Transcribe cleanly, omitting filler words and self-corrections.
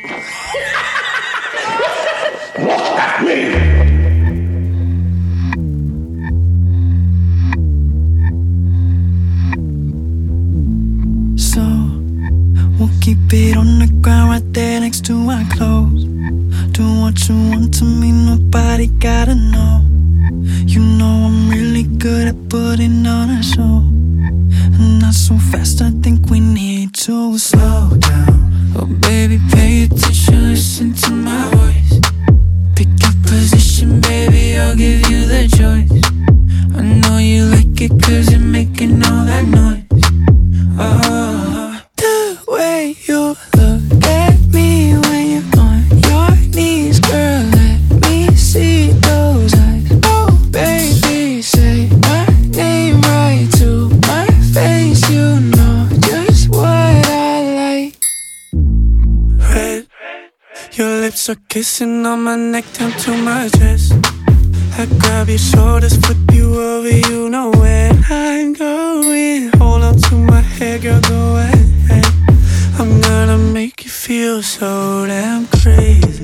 That's me! So we'll keep it on the ground right there next to our clothes. Do what you want to me, nobody gotta know. You know I'm really good at putting on a show. And not so fast, I think we need to slow down. Oh baby, pay attention, listen to my voice. Pick your position, baby, I'll give you the choice. I know you like it cause you're making all that noise. Oh, the way you look at me when you're on your knees, girl, let me see those eyes. Oh, baby, say my name right to my face. You know just what I like. Red, your lips are kissing on my neck down to my chest. I grab your shoulders, flip you over, you know where I'm going. Hold on to my hair, girl, go ahead. I'm gonna make you feel so damn crazy.